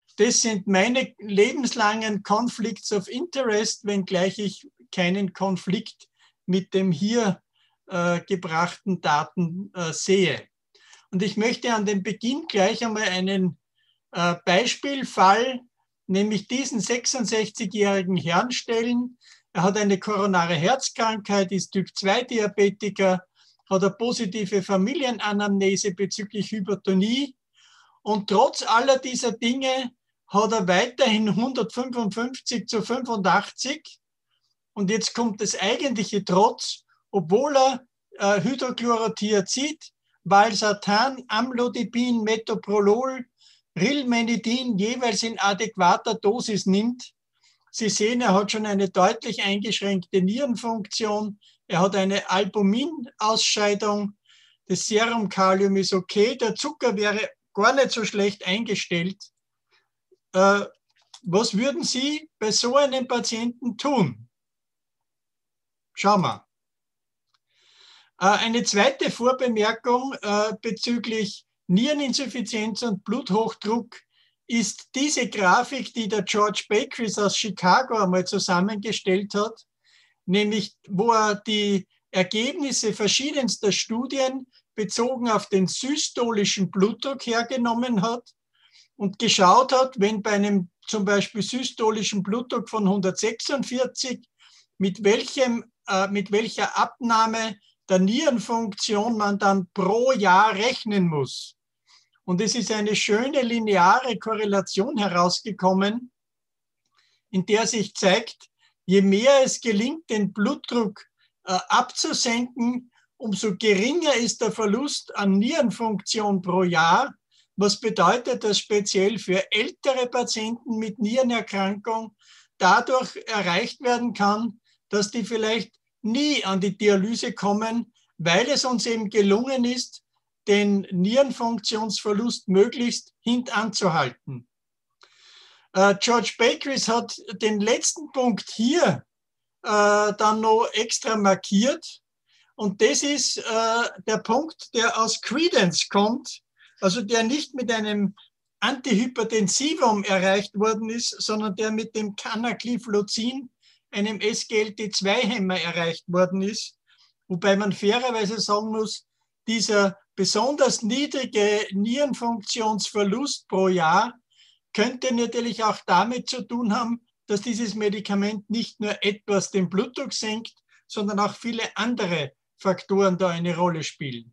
das sind meine lebenslangen Conflicts of Interest, wenngleich ich keinen Konflikt mit dem hier gebrachten Daten sehe. Und ich möchte an dem Beginn gleich einmal einen Beispielfall, nämlich diesen 66-jährigen Herrn stellen. Er hat eine koronare Herzkrankheit, ist Typ-2-Diabetiker, hat eine positive Familienanamnese bezüglich Hypertonie. Und trotz aller dieser Dinge hat er weiterhin 155:85. Und jetzt kommt das eigentliche Trotz, obwohl er Hydrochlorothiazid, Valsartan, Amlodipin, Metoprolol, Rilmenidin jeweils in adäquater Dosis nimmt. Sie sehen, er hat schon eine deutlich eingeschränkte Nierenfunktion. Er hat eine Albuminausscheidung. Das Serumkalium ist okay. Der Zucker wäre gar nicht so schlecht eingestellt. Was würden Sie bei so einem Patienten tun? Schauen wir. Eine zweite Vorbemerkung bezüglich Niereninsuffizienz und Bluthochdruck ist diese Grafik, die der George Bakris aus Chicago einmal zusammengestellt hat, nämlich wo er die Ergebnisse verschiedenster Studien bezogen auf den systolischen Blutdruck hergenommen hat und geschaut hat, wenn bei einem zum Beispiel systolischen Blutdruck von 146 mit welcher Abnahme der Nierenfunktion man dann pro Jahr rechnen muss. Und es ist eine schöne lineare Korrelation herausgekommen, in der sich zeigt, je mehr es gelingt, den Blutdruck abzusenken, umso geringer ist der Verlust an Nierenfunktion pro Jahr. Was bedeutet das speziell für ältere Patienten mit Nierenerkrankung dadurch erreicht werden kann, dass die vielleicht nie an die Dialyse kommen, weil es uns eben gelungen ist, den Nierenfunktionsverlust möglichst hintanzuhalten. George Bakris hat den letzten Punkt hier dann noch extra markiert. Und das ist der Punkt, der aus Credence kommt, also der nicht mit einem Antihypertensivum erreicht worden ist, sondern der mit dem Canagliflozin, einem SGLT2-Hämmer, erreicht worden ist. Wobei man fairerweise sagen muss, dieser besonders niedrige Nierenfunktionsverlust pro Jahr könnte natürlich auch damit zu tun haben, dass dieses Medikament nicht nur etwas den Blutdruck senkt, sondern auch viele andere Faktoren da eine Rolle spielen.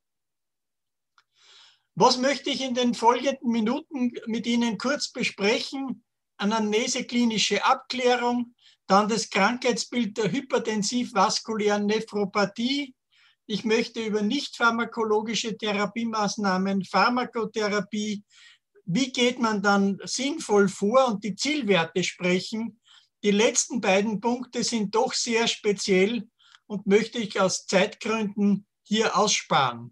Was möchte ich in den folgenden Minuten mit Ihnen kurz besprechen? Anamnese, klinische Abklärung, dann das Krankheitsbild der hypertensiv-vaskulären Nephropathie. Ich möchte über nicht pharmakologische Therapiemaßnahmen, Pharmakotherapie, wie geht man dann sinnvoll vor und die Zielwerte sprechen. Die letzten beiden Punkte sind doch sehr speziell und möchte ich aus Zeitgründen hier aussparen.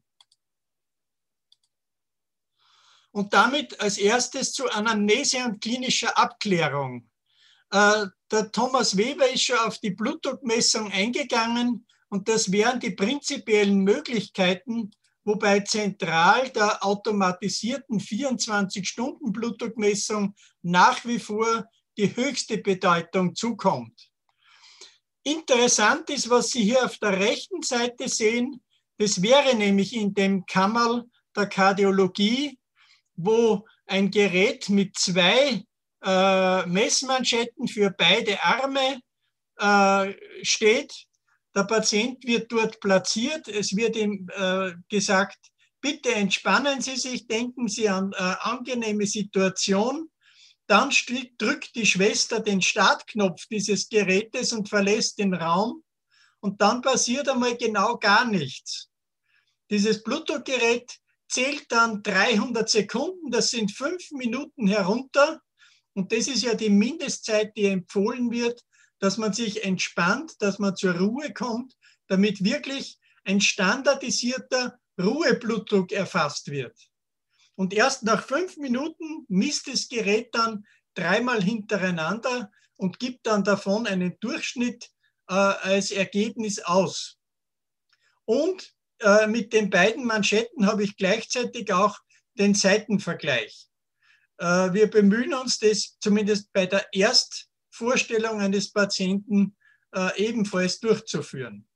Und damit als erstes zu Anamnese und klinischer Abklärung. Der Thomas Weber ist schon auf die Blutdruckmessung eingegangen und das wären die prinzipiellen Möglichkeiten, wobei zentral der automatisierten 24-Stunden-Blutdruckmessung nach wie vor die höchste Bedeutung zukommt. Interessant ist, was Sie hier auf der rechten Seite sehen. Das wäre nämlich in dem Kammerl der Kardiologie, wo ein Gerät mit zwei Messmanschetten für beide Arme steht. Der Patient wird dort platziert. Es wird ihm gesagt, bitte entspannen Sie sich, denken Sie an angenehme Situation. Dann drückt die Schwester den Startknopf dieses Gerätes und verlässt den Raum. Und dann passiert einmal genau gar nichts. Dieses Blutdruckgerät zählt dann 300 Sekunden, das sind 5 Minuten herunter. Und das ist ja die Mindestzeit, die empfohlen wird, dass man sich entspannt, dass man zur Ruhe kommt, damit wirklich ein standardisierter Ruheblutdruck erfasst wird. Und erst nach 5 Minuten misst das Gerät dann 3-mal hintereinander und gibt dann davon einen Durchschnitt als Ergebnis aus. Und mit den beiden Manschetten habe ich gleichzeitig auch den Seitenvergleich. Wir bemühen uns, das zumindest bei der Erstvorstellung eines Patienten ebenfalls durchzuführen.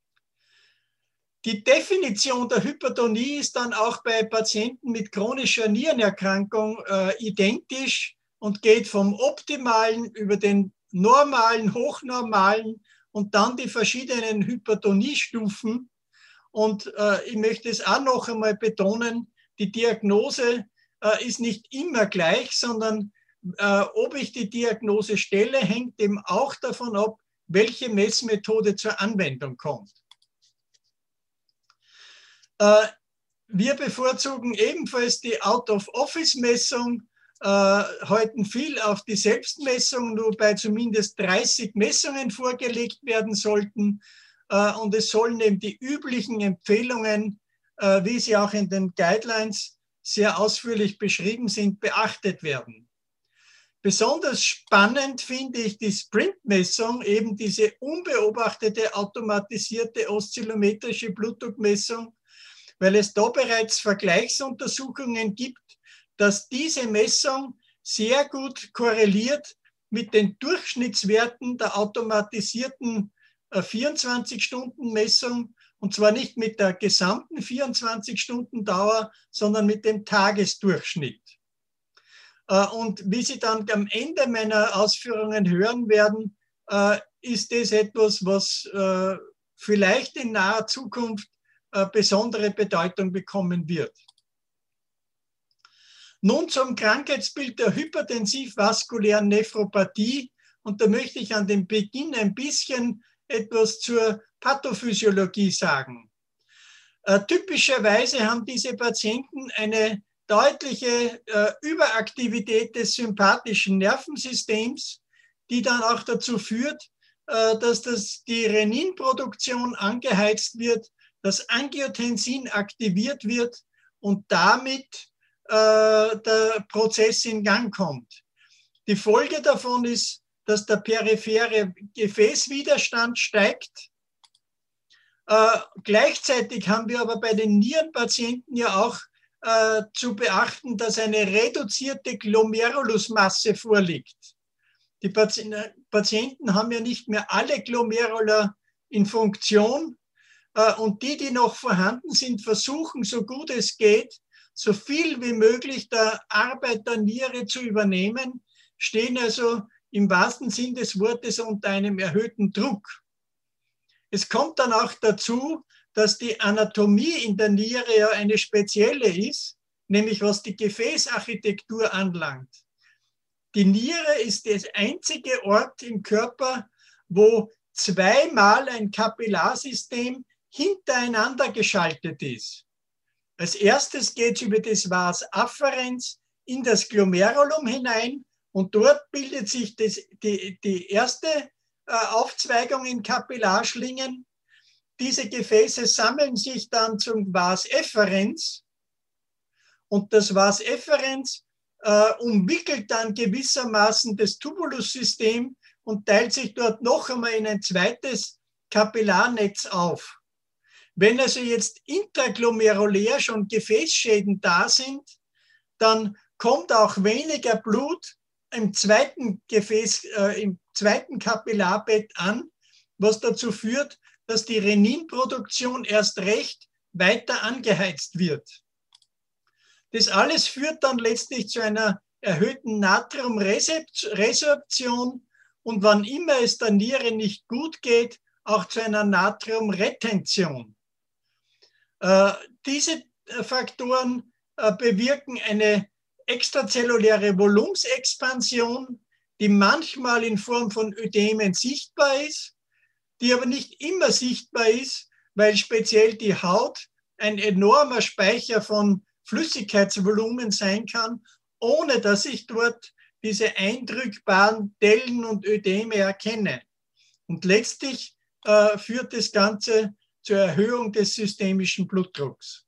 Die Definition der Hypertonie ist dann auch bei Patienten mit chronischer Nierenerkrankung identisch und geht vom optimalen über den normalen, hochnormalen und dann die verschiedenen Hypertoniestufen. Und ich möchte es auch noch einmal betonen, die Diagnose ist nicht immer gleich, sondern ob ich die Diagnose stelle, hängt eben auch davon ab, welche Messmethode zur Anwendung kommt. Wir bevorzugen ebenfalls die Out-of-Office-Messung, halten viel auf die Selbstmessung, wobei zumindest 30 Messungen vorgelegt werden sollten. Und es sollen eben die üblichen Empfehlungen, wie sie auch in den Guidelines sehr ausführlich beschrieben sind, beachtet werden. Besonders spannend finde ich die Sprint-Messung, eben diese unbeobachtete automatisierte oszillometrische Blutdruckmessung, weil es da bereits Vergleichsuntersuchungen gibt, dass diese Messung sehr gut korreliert mit den Durchschnittswerten der automatisierten 24-Stunden-Messung, und zwar nicht mit der gesamten 24-Stunden-Dauer, sondern mit dem Tagesdurchschnitt. Und wie Sie dann am Ende meiner Ausführungen hören werden, ist das etwas, was vielleicht in naher Zukunft besondere Bedeutung bekommen wird. Nun zum Krankheitsbild der hypertensiv-vaskulären Nephropathie. Und da möchte ich an dem Beginn ein bisschen etwas zur Pathophysiologie sagen. Typischerweise haben diese Patienten eine deutliche Überaktivität des sympathischen Nervensystems, die dann auch dazu führt, dass die Reninproduktion angeheizt wird, dass Angiotensin aktiviert wird und damit der Prozess in Gang kommt. Die Folge davon ist, dass der periphere Gefäßwiderstand steigt. Gleichzeitig haben wir aber bei den Nierenpatienten ja auch zu beachten, dass eine reduzierte Glomerulusmasse vorliegt. Die Patienten haben ja nicht mehr alle Glomerula in Funktion, und die, die noch vorhanden sind, versuchen, so gut es geht, so viel wie möglich der Arbeit der Niere zu übernehmen, stehen also im wahrsten Sinn des Wortes unter einem erhöhten Druck. Es kommt dann auch dazu, dass die Anatomie in der Niere ja eine spezielle ist, nämlich was die Gefäßarchitektur anlangt. Die Niere ist der einzige Ort im Körper, wo zweimal ein Kapillarsystem hintereinander geschaltet ist. Als erstes geht es über das Vas afferens in das Glomerulum hinein und dort bildet sich die erste Aufzweigung in Kapillarschlingen. Diese Gefäße sammeln sich dann zum Vas efferens und das Vas efferens umwickelt dann gewissermaßen das Tubulussystem und teilt sich dort noch einmal in ein zweites Kapillarnetz auf. Wenn also jetzt intraglomerulär schon Gefäßschäden da sind, dann kommt auch weniger Blut im zweiten Kapillarbett an, was dazu führt, dass die Reninproduktion erst recht weiter angeheizt wird. Das alles führt dann letztlich zu einer erhöhten Natriumresorption und wann immer es der Niere nicht gut geht, auch zu einer Natriumretention. Diese Faktoren bewirken eine extrazelluläre Volumensexpansion, die manchmal in Form von Ödemen sichtbar ist, die aber nicht immer sichtbar ist, weil speziell die Haut ein enormer Speicher von Flüssigkeitsvolumen sein kann, ohne dass ich dort diese eindrückbaren Dellen und Ödeme erkenne. Und letztlich führt das Ganze zur Erhöhung des systemischen Blutdrucks.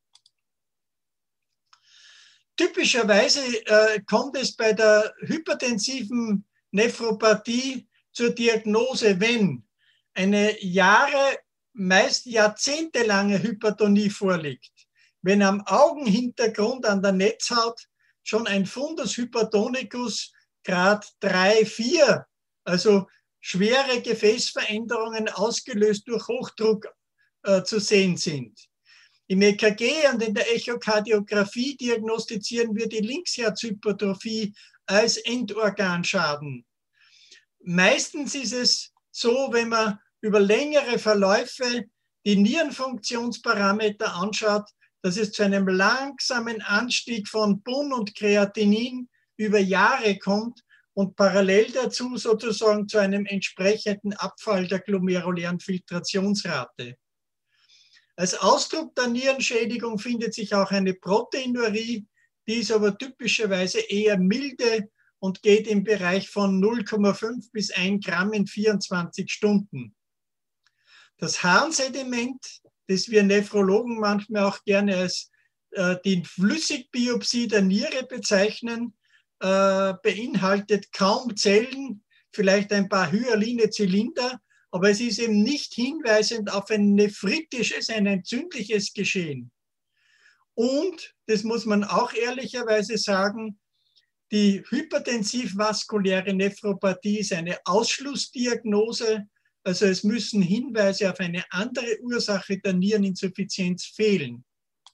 Typischerweise kommt es bei der hypertensiven Nephropathie zur Diagnose, wenn eine meist jahrzehntelange Hypertonie vorliegt, wenn am Augenhintergrund an der Netzhaut schon ein Fundus hypertonicus Grad 3, 4, also schwere Gefäßveränderungen ausgelöst durch Hochdruck zu sehen sind. Im EKG und in der Echokardiographie diagnostizieren wir die Linksherzhypertrophie als Endorganschaden. Meistens ist es so, wenn man über längere Verläufe die Nierenfunktionsparameter anschaut, dass es zu einem langsamen Anstieg von BUN und Kreatinin über Jahre kommt und parallel dazu sozusagen zu einem entsprechenden Abfall der glomerulären Filtrationsrate. Als Ausdruck der Nierenschädigung findet sich auch eine Proteinurie, die ist aber typischerweise eher milde und geht im Bereich von 0,5 bis 1 Gramm in 24 Stunden. Das Harnsediment, das wir Nephrologen manchmal auch gerne als die Flüssigbiopsie der Niere bezeichnen, beinhaltet kaum Zellen, vielleicht ein paar hyaline Zylinder, aber es ist eben nicht hinweisend auf ein nephritisches, ein entzündliches Geschehen. Und, das muss man auch ehrlicherweise sagen, die hypertensiv-vaskuläre Nephropathie ist eine Ausschlussdiagnose, also es müssen Hinweise auf eine andere Ursache der Niereninsuffizienz fehlen.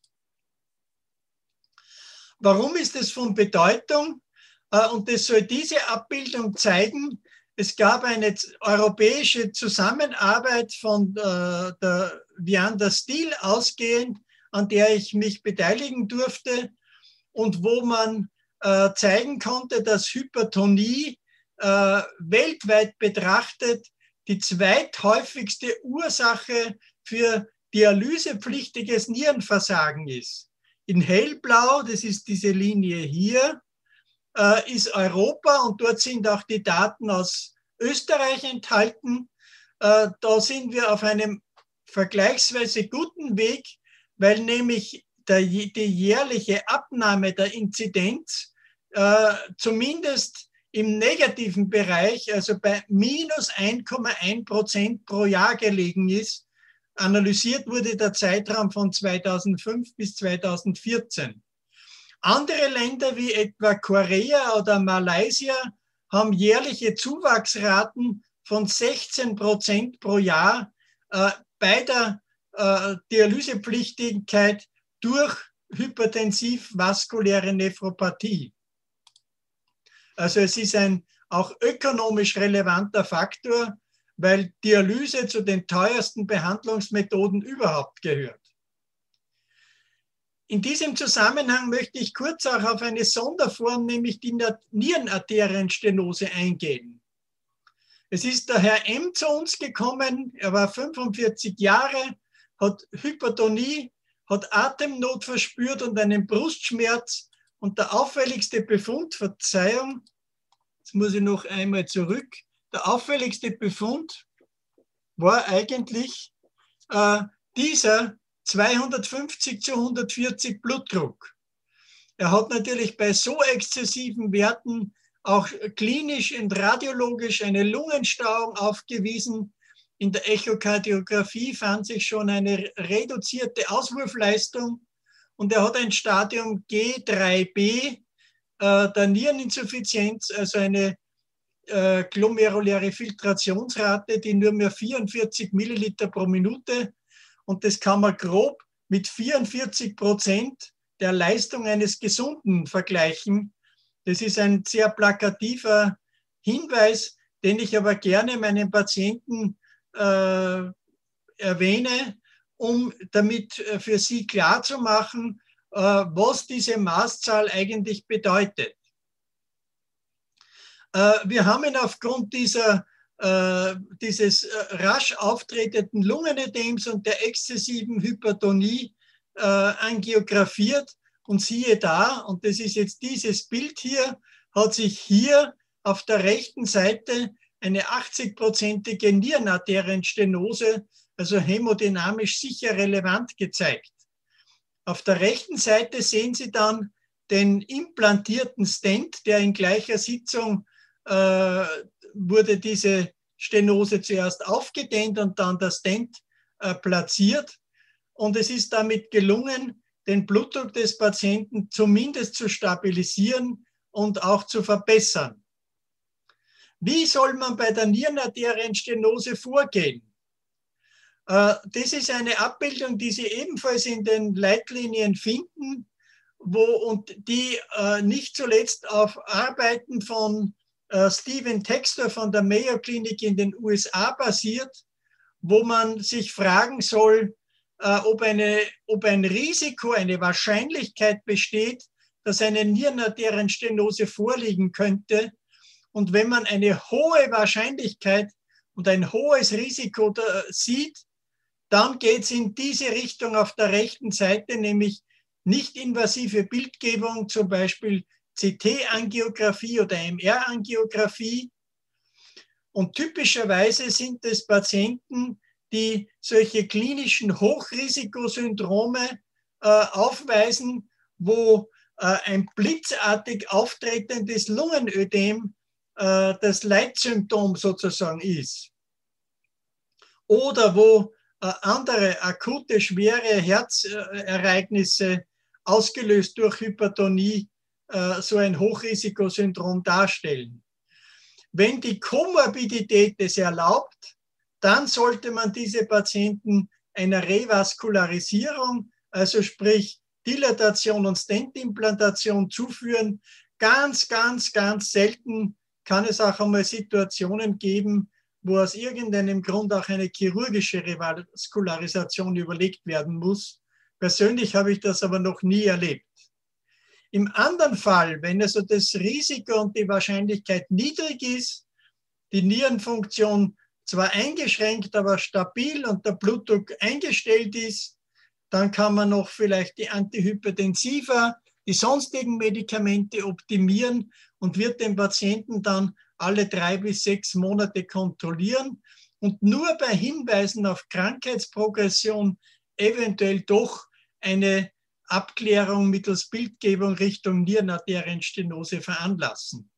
Warum ist es von Bedeutung? Und das soll diese Abbildung zeigen. Es gab eine europäische Zusammenarbeit von der Viander Steel ausgehend, an der ich mich beteiligen durfte und wo man zeigen konnte, dass Hypertonie weltweit betrachtet die zweithäufigste Ursache für dialysepflichtiges Nierenversagen ist. In hellblau, das ist diese Linie hier, ist Europa und dort sind auch die Daten aus Österreich enthalten. Da sind wir auf einem vergleichsweise guten Weg, weil nämlich die jährliche Abnahme der Inzidenz zumindest im negativen Bereich, also bei minus 1,1% pro Jahr gelegen ist. Analysiert wurde der Zeitraum von 2005 bis 2014. Andere Länder wie etwa Korea oder Malaysia haben jährliche Zuwachsraten von 16% pro Jahr bei der Dialysepflichtigkeit durch hypertensiv-vaskuläre Nephropathie. Also es ist ein auch ökonomisch relevanter Faktor, weil Dialyse zu den teuersten Behandlungsmethoden überhaupt gehört. In diesem Zusammenhang möchte ich kurz auch auf eine Sonderform, nämlich die Nierenarterienstenose eingehen. Es ist der Herr M. zu uns gekommen, er war 45 Jahre, hat Hypertonie, hat Atemnot verspürt und einen Brustschmerz. Und der auffälligste Befund, Verzeihung, jetzt muss ich noch einmal zurück, der auffälligste Befund war eigentlich dieser 250 zu 140 Blutdruck. Er hat natürlich bei so exzessiven Werten auch klinisch und radiologisch eine Lungenstauung aufgewiesen. In der Echokardiographie fand sich schon eine reduzierte Auswurfleistung und er hat ein Stadium G3b der Niereninsuffizienz, also eine glomeruläre Filtrationsrate, die nur mehr 44 Milliliter pro Minute, und das kann man grob mit 44% der Leistung eines Gesunden vergleichen. Das ist ein sehr plakativer Hinweis, den ich aber gerne meinen Patienten erwähne, um damit für sie klarzumachen, was diese Maßzahl eigentlich bedeutet. Wir haben ihn aufgrund dieses rasch auftretenden Lungenödems und der exzessiven Hypertonie angiografiert und siehe da, und das ist jetzt dieses Bild hier, hat sich hier auf der rechten Seite eine 80-prozentige Nierenarterienstenose, also hämodynamisch sicher relevant gezeigt. Auf der rechten Seite sehen Sie dann den implantierten Stent, der in gleicher Sitzung wurde diese Stenose zuerst aufgedehnt und dann der Stent platziert. Und es ist damit gelungen, den Blutdruck des Patienten zumindest zu stabilisieren und auch zu verbessern. Wie soll man bei der Nierenarterienstenose vorgehen? Das ist eine Abbildung, die Sie ebenfalls in den Leitlinien finden, und die nicht zuletzt auf Arbeiten von Stephen Textor von der Mayo Clinic in den USA basiert, wo man sich fragen soll, ob ein Risiko, eine Wahrscheinlichkeit besteht, dass eine Nierenarterienstenose vorliegen könnte. Und wenn man eine hohe Wahrscheinlichkeit und ein hohes Risiko sieht, dann geht es in diese Richtung auf der rechten Seite, nämlich nicht-invasive Bildgebung, zum Beispiel CT-Angiografie oder MR-Angiografie. Und typischerweise sind es Patienten, die solche klinischen Hochrisikosyndrome aufweisen, wo ein blitzartig auftretendes Lungenödem das Leitsymptom sozusagen ist. Oder wo andere akute, schwere Herzereignisse ausgelöst durch Hypertonie so ein Hochrisikosyndrom darstellen. Wenn die Komorbidität es erlaubt, dann sollte man diese Patienten einer Revaskularisierung, also sprich Dilatation und Stentimplantation zuführen. Ganz, ganz, ganz selten kann es auch einmal Situationen geben, wo aus irgendeinem Grund auch eine chirurgische Revaskularisation überlegt werden muss. Persönlich habe ich das aber noch nie erlebt. Im anderen Fall, wenn also das Risiko und die Wahrscheinlichkeit niedrig ist, die Nierenfunktion zwar eingeschränkt, aber stabil und der Blutdruck eingestellt ist, dann kann man noch vielleicht die Antihypertensiva, die sonstigen Medikamente optimieren und wird den Patienten dann alle 3 bis 6 Monate kontrollieren und nur bei Hinweisen auf Krankheitsprogression eventuell doch eine Abklärung mittels Bildgebung Richtung Nierenarterienstenose veranlassen.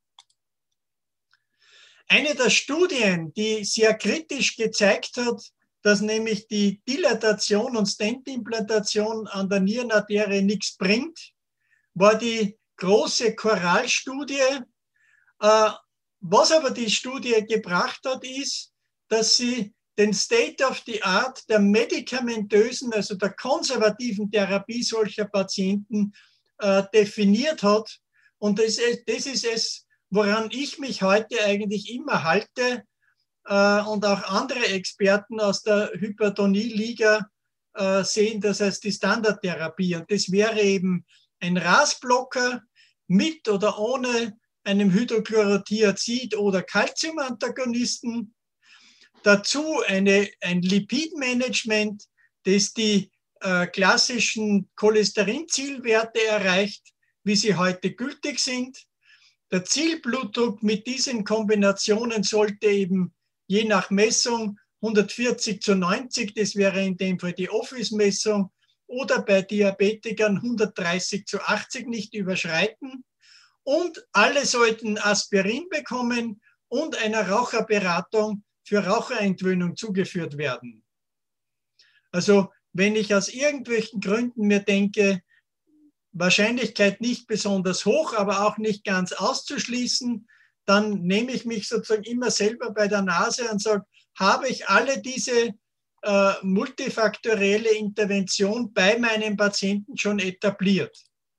Eine der Studien, die sehr kritisch gezeigt hat, dass nämlich die Dilatation und Stentimplantation an der Nierenarterie nichts bringt, war die große Coral-Studie. Was aber die Studie gebracht hat, ist, dass sie den State of the Art der medikamentösen, also der konservativen Therapie solcher Patienten definiert hat. Und das ist es, woran ich mich heute eigentlich immer halte und auch andere Experten aus der Hypertonie-Liga sehen das als die Standardtherapie. Und das wäre eben ein RAS-Blocker mit oder ohne einem Hydrochlorothiazid oder Calciumantagonisten. Dazu ein Lipidmanagement, das die klassischen Cholesterinzielwerte erreicht, wie sie heute gültig sind. Der Zielblutdruck mit diesen Kombinationen sollte eben je nach Messung 140/90, das wäre in dem Fall die Office-Messung, oder bei Diabetikern 130/80 nicht überschreiten. Und alle sollten Aspirin bekommen und einer Raucherberatung für Raucherentwöhnung zugeführt werden. Also wenn ich aus irgendwelchen Gründen mir denke, Wahrscheinlichkeit nicht besonders hoch, aber auch nicht ganz auszuschließen, dann nehme ich mich sozusagen immer selber bei der Nase und sage, habe ich alle diese multifaktorielle Intervention bei meinem Patienten schon etabliert.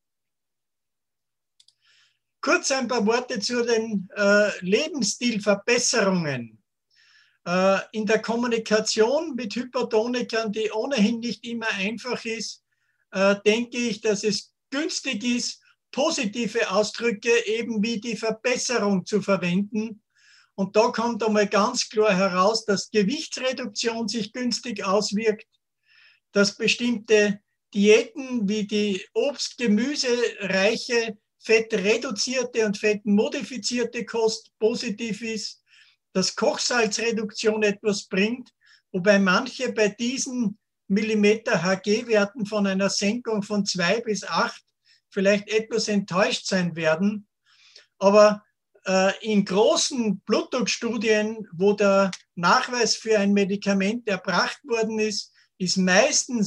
Kurz ein paar Worte zu den Lebensstilverbesserungen. In der Kommunikation mit Hypertonikern, die ohnehin nicht immer einfach ist, denke ich, dass es günstig ist, positive Ausdrücke eben wie die Verbesserung zu verwenden. Und da kommt einmal ganz klar heraus, dass Gewichtsreduktion sich günstig auswirkt, dass bestimmte Diäten wie die Obst-Gemüse-reiche, fettreduzierte und fettmodifizierte Kost positiv ist, dass Kochsalzreduktion etwas bringt, wobei manche bei diesen Millimeter Hg-Werten von einer Senkung von 2 bis 8 vielleicht etwas enttäuscht sein werden. Aber in großen Blutdruckstudien, wo der Nachweis für ein Medikament erbracht worden ist, ist meistens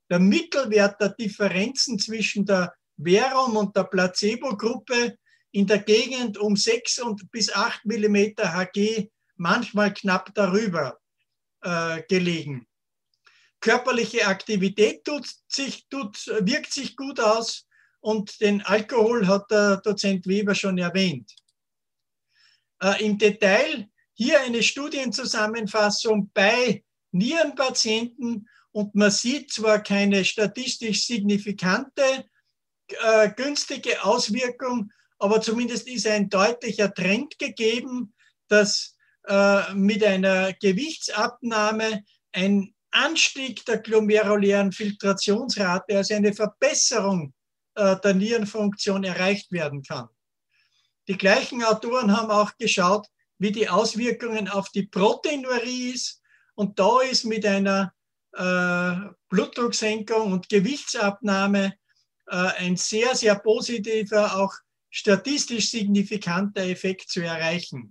der Mittelwert der Differenzen zwischen der Verum und der Placebo-Gruppe in der Gegend um 6 bis 8 mm Hg, manchmal knapp darüber gelegen. Körperliche Aktivität wirkt sich gut aus und den Alkohol hat der Dozent Weber schon erwähnt. Im Detail hier eine Studienzusammenfassung bei Nierenpatienten und man sieht zwar keine statistisch signifikante günstige Auswirkung, aber zumindest ist ein deutlicher Trend gegeben, dass mit einer Gewichtsabnahme ein Anstieg der glomerulären Filtrationsrate, also eine Verbesserung der Nierenfunktion erreicht werden kann. Die gleichen Autoren haben auch geschaut, wie die Auswirkungen auf die Proteinurie ist. Und da ist mit einer Blutdrucksenkung und Gewichtsabnahme ein sehr, sehr positiver, auch statistisch signifikanter Effekt zu erreichen.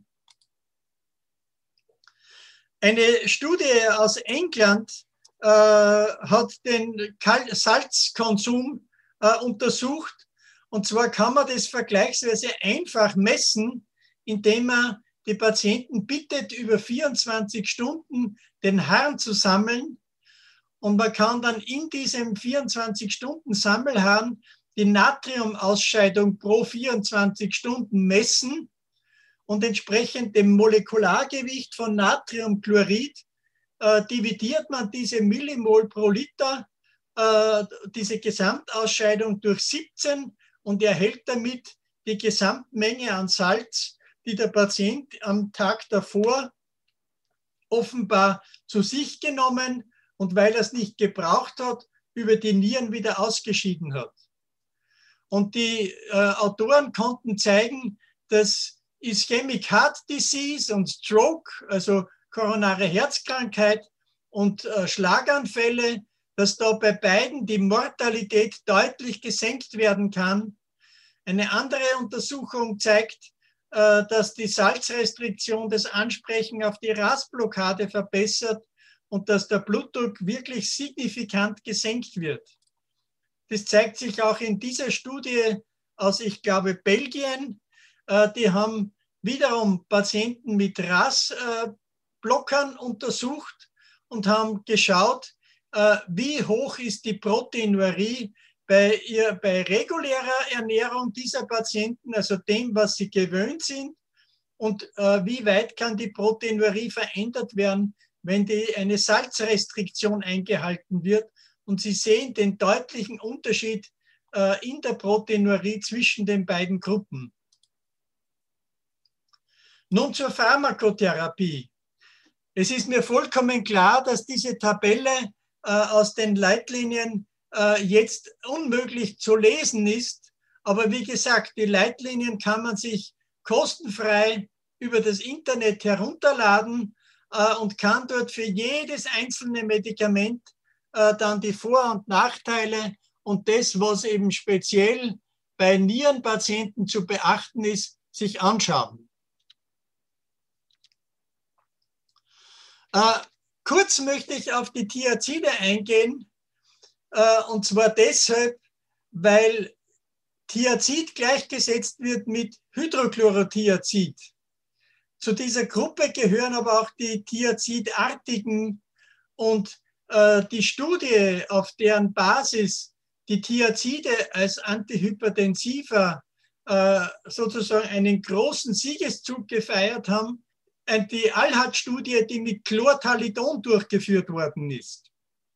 Eine Studie aus England hat den Salzkonsum untersucht. Und zwar kann man das vergleichsweise einfach messen, indem man die Patienten bittet, über 24 Stunden den Harn zu sammeln. Und man kann dann in diesem 24-Stunden-Sammelhahn die Natriumausscheidung pro 24 Stunden messen und entsprechend dem Molekulargewicht von Natriumchlorid dividiert man diese Millimol pro Liter, diese Gesamtausscheidung durch 17 und erhält damit die Gesamtmenge an Salz, die der Patient am Tag davor offenbar zu sich genommen und weil er es nicht gebraucht hat, über die Nieren wieder ausgeschieden hat. Und die Autoren konnten zeigen, dass Ischemic Heart Disease und Stroke, also koronare Herzkrankheit und Schlaganfälle, dass da bei beiden die Mortalität deutlich gesenkt werden kann. Eine andere Untersuchung zeigt, dass die Salzrestriktion das Ansprechen auf die RAS-Blockade verbessert und dass der Blutdruck wirklich signifikant gesenkt wird. Das zeigt sich auch in dieser Studie aus, ich glaube, Belgien. Die haben wiederum Patienten mit RAS-Blockern untersucht und haben geschaut, wie hoch ist die Proteinurie bei regulärer Ernährung dieser Patienten, also dem, was sie gewöhnt sind, und wie weit kann die Proteinurie verändert werden, wenn eine Salzrestriktion eingehalten wird. Und Sie sehen den deutlichen Unterschied in der Proteinurie zwischen den beiden Gruppen. Nun zur Pharmakotherapie. Es ist mir vollkommen klar, dass diese Tabelle aus den Leitlinien jetzt unmöglich zu lesen ist. Aber wie gesagt, die Leitlinien kann man sich kostenfrei über das Internet herunterladen und kann dort für jedes einzelne Medikament dann die Vor- und Nachteile und das, was eben speziell bei Nierenpatienten zu beachten ist, sich anschauen. Kurz möchte ich auf die Thiazide eingehen, und zwar deshalb, weil Thiazid gleichgesetzt wird mit Hydrochlorothiazid. Zu dieser Gruppe gehören aber auch die Thiazidartigen und die Studie, auf deren Basis die Thiazide als Antihypertensiva sozusagen einen großen Siegeszug gefeiert haben, die Alhad-Studie, die mit Chlortalidon durchgeführt worden ist.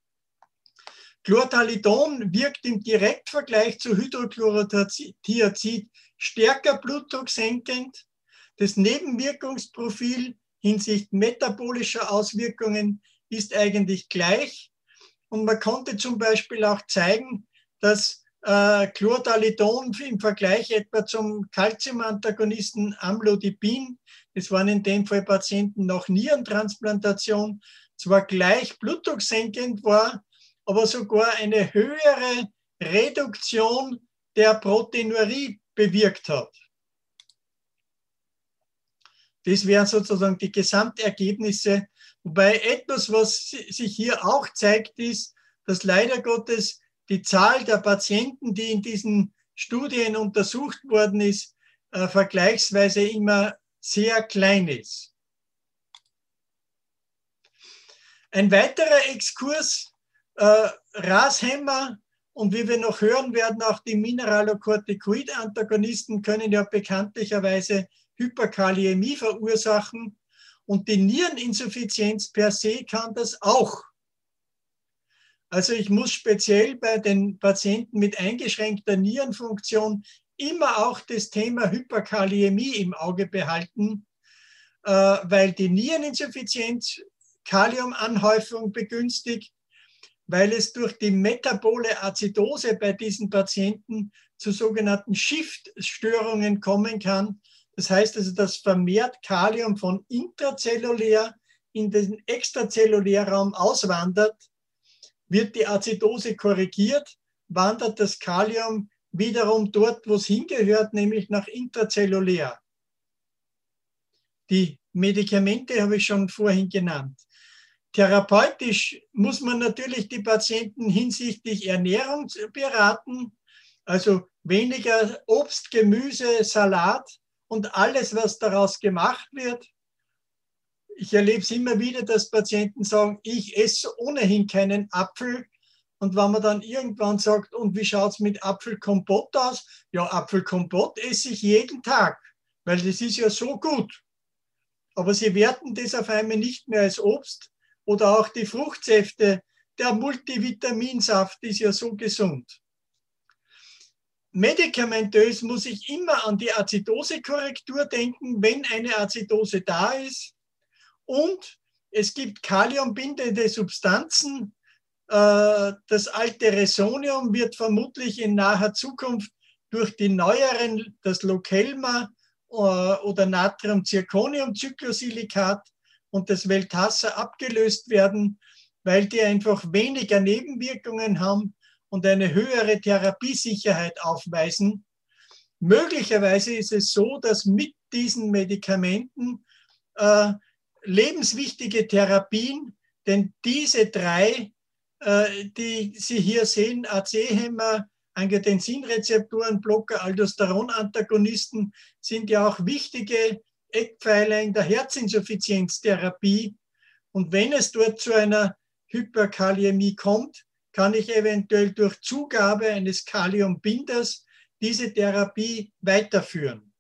Chlortalidon wirkt im Direktvergleich zu Hydrochlorothiazid stärker blutdrucksenkend. Das Nebenwirkungsprofil hinsichtlich metabolischer Auswirkungen ist eigentlich gleich. Und man konnte zum Beispiel auch zeigen, dass Chlortalidon im Vergleich etwa zum Calciumantagonisten Amlodipin, das waren in dem Fall Patienten nach Nierentransplantation, zwar gleich blutdrucksenkend war, aber sogar eine höhere Reduktion der Proteinurie bewirkt hat. Das wären sozusagen die Gesamtergebnisse. Wobei etwas, was sich hier auch zeigt, ist, dass leider Gottes die Zahl der Patienten, die in diesen Studien untersucht worden ist, vergleichsweise immer sehr klein ist. Ein weiterer Exkurs, Rashämmer und wie wir noch hören werden, auch die Mineralocorticoid-Antagonisten können ja bekanntlicherweise Hyperkaliämie verursachen und die Niereninsuffizienz per se kann das auch. Also ich muss speziell bei den Patienten mit eingeschränkter Nierenfunktion immer auch das Thema Hyperkaliämie im Auge behalten, weil die Niereninsuffizienz Kaliumanhäufung begünstigt, weil es durch die metabole Azidose bei diesen Patienten zu sogenannten Shift-Störungen kommen kann. Das heißt also, dass vermehrt Kalium von intrazellulär in den Extrazellulärraum auswandert, wird die Azidose korrigiert, wandert das Kalium wiederum dort, wo es hingehört, nämlich nach intrazellulär. Die Medikamente habe ich schon vorhin genannt. Therapeutisch muss man natürlich die Patienten hinsichtlich Ernährung beraten, also weniger Obst, Gemüse, Salat und alles, was daraus gemacht wird. Ich erlebe es immer wieder, dass Patienten sagen, ich esse ohnehin keinen Apfel. Und wenn man dann irgendwann sagt, und wie schaut es mit Apfelkompott aus? Ja, Apfelkompott esse ich jeden Tag, weil das ist ja so gut. Aber sie werten das auf einmal nicht mehr als Obst oder auch die Fruchtsäfte. Der Multivitaminsaft ist ja so gesund. Medikamentös muss ich immer an die Azidosekorrektur denken, wenn eine Azidose da ist. Und es gibt kaliumbindende Substanzen. Das alte Resonium wird vermutlich in naher Zukunft durch die neueren, das Lokelma oder Natrium-Zirconium-Cyclosilikat und das Veltassa abgelöst werden, weil die einfach weniger Nebenwirkungen haben und eine höhere Therapiesicherheit aufweisen. Möglicherweise ist es so, dass mit diesen Medikamenten lebenswichtige Therapien, denn diese drei, die Sie hier sehen, AC-Hämmer, Angiotensinrezeptorenblocker, Aldosteronantagonisten, sind ja auch wichtige Eckpfeiler in der Herzinsuffizienztherapie. Und wenn es dort zu einer Hyperkaliämie kommt, kann ich eventuell durch Zugabe eines Kaliumbinders diese Therapie weiterführen.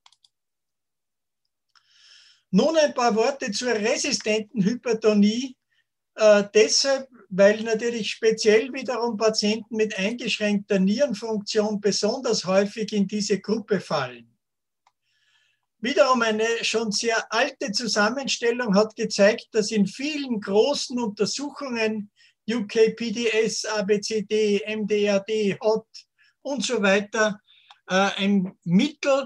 Nun ein paar Worte zur resistenten Hypertonie. Deshalb, weil natürlich speziell wiederum Patienten mit eingeschränkter Nierenfunktion besonders häufig in diese Gruppe fallen. Wiederum eine schon sehr alte Zusammenstellung hat gezeigt, dass in vielen großen Untersuchungen UKPDS, ABCD, MDRD, HOT und so weiter ein Mittel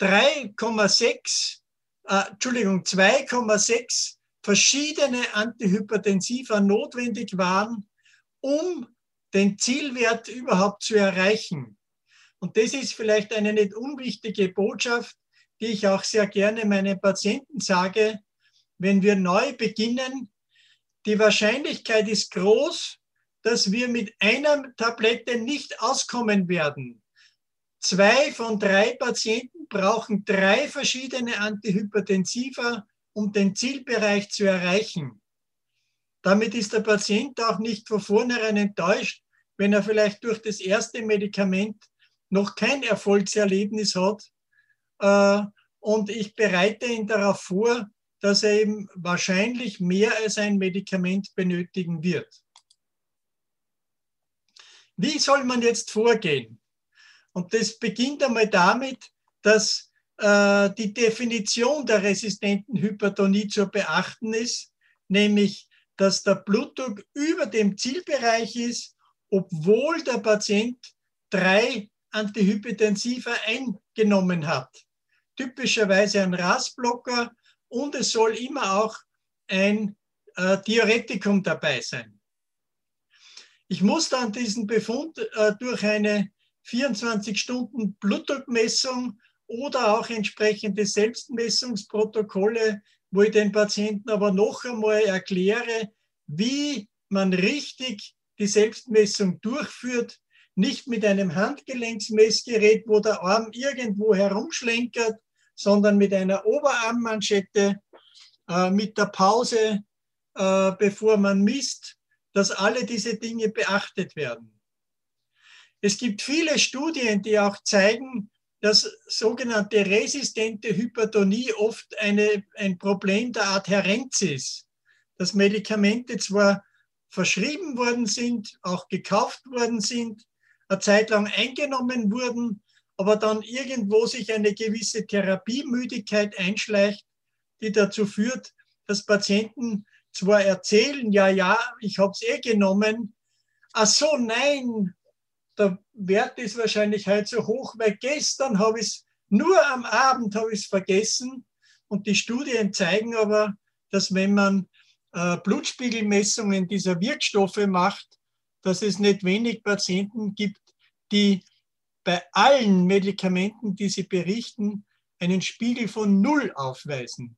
2,6 verschiedene Antihypertensiva notwendig waren, um den Zielwert überhaupt zu erreichen. Und das ist vielleicht eine nicht unwichtige Botschaft, die ich auch sehr gerne meinen Patienten sage, wenn wir neu beginnen. Die Wahrscheinlichkeit ist groß, dass wir mit einer Tablette nicht auskommen werden. 2 von 3 Patienten brauchen 3 verschiedene Antihypertensiva, um den Zielbereich zu erreichen. Damit ist der Patient auch nicht von vornherein enttäuscht, wenn er vielleicht durch das erste Medikament noch kein Erfolgserlebnis hat. Und ich bereite ihn darauf vor, dass er eben wahrscheinlich mehr als ein Medikament benötigen wird. Wie soll man jetzt vorgehen? Und das beginnt einmal damit, dass die Definition der resistenten Hypertonie zu beachten ist, nämlich, dass der Blutdruck über dem Zielbereich ist, obwohl der Patient 3 Antihypertensiva eingenommen hat. Typischerweise ein RAS-Blocker und es soll immer auch ein Diuretikum dabei sein. Ich muss dann diesen Befund durch eine 24-Stunden-Blutdruckmessung oder auch entsprechende Selbstmessungsprotokolle, wo ich den Patienten aber noch einmal erkläre, wie man richtig die Selbstmessung durchführt, nicht mit einem Handgelenksmessgerät, wo der Arm irgendwo herumschlenkert, sondern mit einer Oberarmmanschette, mit der Pause, bevor man misst, dass alle diese Dinge beachtet werden. Es gibt viele Studien, die auch zeigen, dass sogenannte resistente Hypertonie oft ein Problem der Adhärenz ist. Dass Medikamente zwar verschrieben worden sind, auch gekauft worden sind, eine Zeit lang eingenommen wurden, aber dann irgendwo sich eine gewisse Therapiemüdigkeit einschleicht, die dazu führt, dass Patienten zwar erzählen, ja, ja, ich habe es eh genommen, ach so, nein, der Wert ist wahrscheinlich heute so hoch, weil gestern habe ich es, nur am Abend habe ich es vergessen. Und die Studien zeigen aber, dass wenn man Blutspiegelmessungen dieser Wirkstoffe macht, dass es nicht wenig Patienten gibt, die bei allen Medikamenten, die sie berichten, einen Spiegel von 0 aufweisen.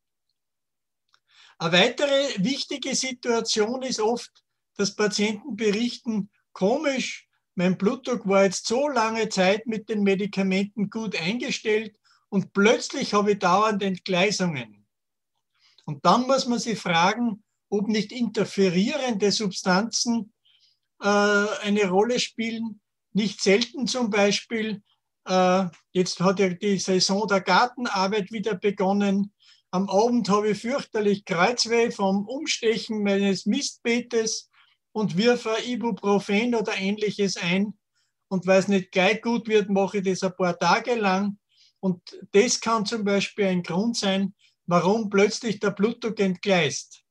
Eine weitere wichtige Situation ist oft, dass Patienten berichten, komisch, mein Blutdruck war jetzt so lange Zeit mit den Medikamenten gut eingestellt und plötzlich habe ich dauernd Entgleisungen. Und dann muss man sich fragen, ob nicht interferierende Substanzen eine Rolle spielen. Nicht selten zum Beispiel, jetzt hat ja die Saison der Gartenarbeit wieder begonnen. Am Abend habe ich fürchterlich Kreuzweh vom Umstechen meines Mistbeetes und wirfe Ibuprofen oder Ähnliches ein. Und weil es nicht gleich gut wird, mache ich das ein paar Tage lang. Und das kann zum Beispiel ein Grund sein, warum plötzlich der Blutdruck entgleist.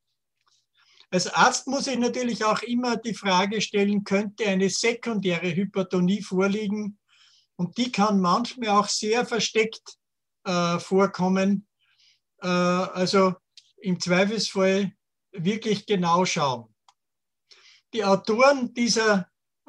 Als Arzt muss ich natürlich auch immer die Frage stellen, könnte eine sekundäre Hypertonie vorliegen? Und die kann manchmal auch sehr versteckt vorkommen. Also im Zweifelsfall wirklich genau schauen. Die Autoren dieses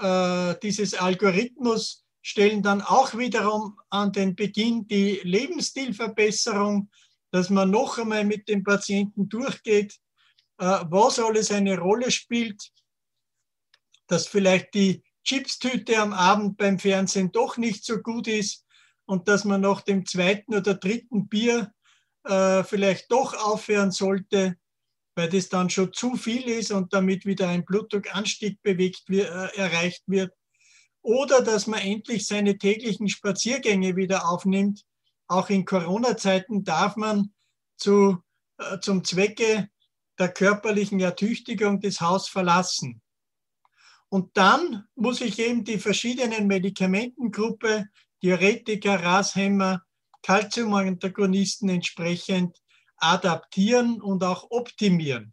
Algorithmus stellen dann auch wiederum an den Beginn die Lebensstilverbesserung, dass man noch einmal mit dem Patienten durchgeht, was alles eine Rolle spielt, dass vielleicht die Chipstüte am Abend beim Fernsehen doch nicht so gut ist und dass man nach dem zweiten oder dritten Bier vielleicht doch aufhören sollte, weil das dann schon zu viel ist und damit wieder ein Blutdruckanstieg erreicht wird. Oder dass man endlich seine täglichen Spaziergänge wieder aufnimmt. Auch in Corona-Zeiten darf man zum Zwecke der körperlichen Ertüchtigung das Haus verlassen. Und dann muss ich eben die verschiedenen Medikamentengruppen, Diuretika, RAS-Hämmer, Calciumantagonisten entsprechend adaptieren und auch optimieren.